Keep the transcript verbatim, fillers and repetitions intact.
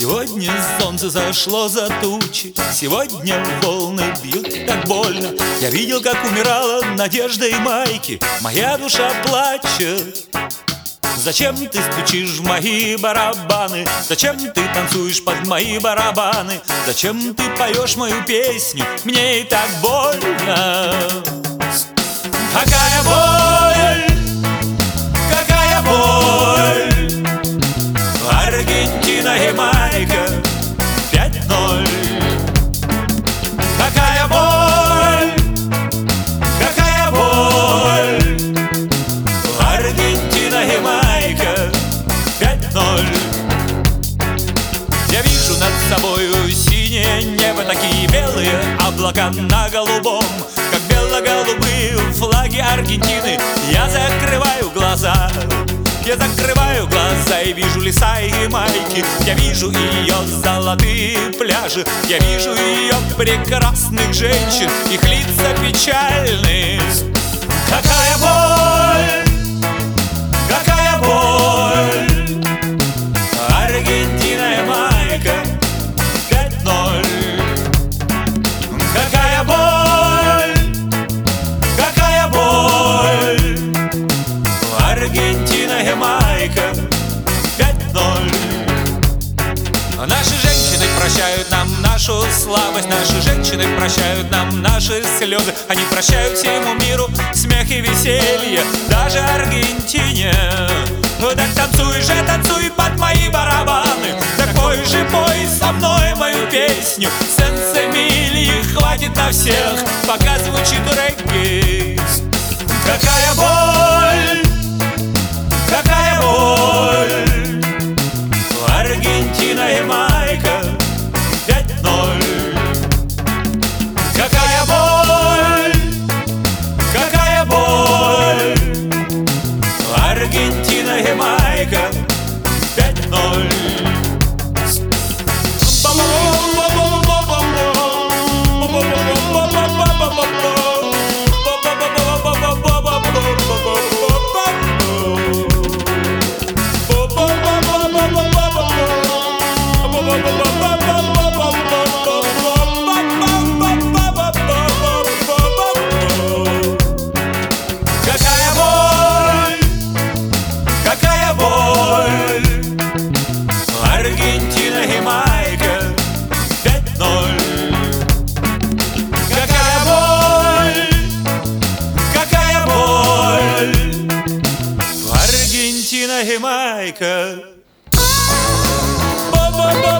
Сегодня солнце зашло за тучи, сегодня волны бьют так больно. Я видел, как умирала надежда и майки, моя душа плачет. Зачем ты стучишь в мои барабаны? Зачем ты танцуешь под мои барабаны? Зачем ты поешь мою песню? Мне и так больно. Какая боль, какая боль. Аргентина, Ямайка, пять ноль. Какая боль, какая боль. Аргентина, Ямайка, пять ноль. Я вижу над собою синее небо, такие белые облака на голубом, как бело-голубые флаги Аргентины. Я закрываю глаза, я закрываю глаза и вижу леса и Ямайки. Я вижу ее золотые пляжи, я вижу ее прекрасных женщин, их лица печальные. Какая боль, какая боль. Аргентина, Ямайка, пять ноль. Какая боль, какая боль. Аргентина, Ямайка, пять ноль. Наши женщины прощают нам нашу слабость, наши женщины прощают нам наши слезы. Они прощают всему миру смех и веселье, даже Аргентине. Ну так танцуй же, танцуй под мои барабаны, так пой же, пой со мной мою песню. Сенс-Эмилии хватит на всех, пока звучит регги. Какая боль, какая боль. Аргентина, Ямайка, пять ноль. Какая боль, какая боль. Аргентина, Ямайка, пять ноль. Аргентина, Ямайка, пять ноль. Какая боль, какая боль. Аргентина, Ямайка.